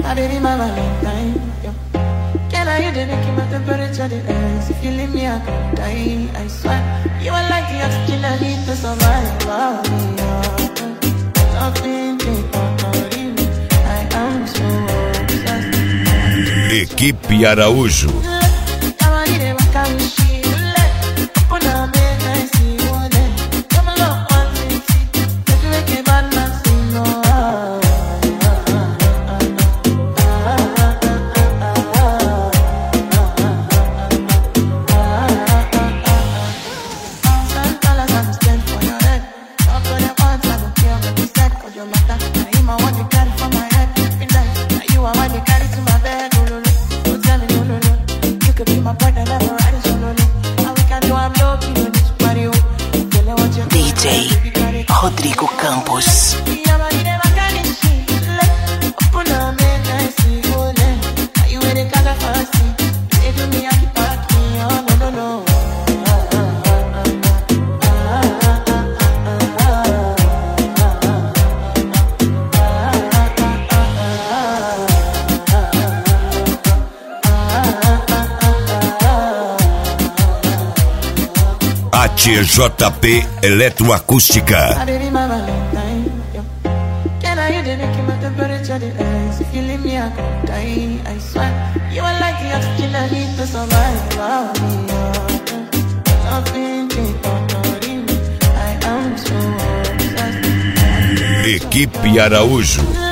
baby, my Valentine. Yo. Can I hear the making my temperature the rise? If you leave me, I could die. I swear, you are like the oxygen I need to survive. Oh, nothing I am so obsessed. Equipe Araújo. DJ Rodrigo Campos. ATJP Eletroacústica. Equipe Araújo.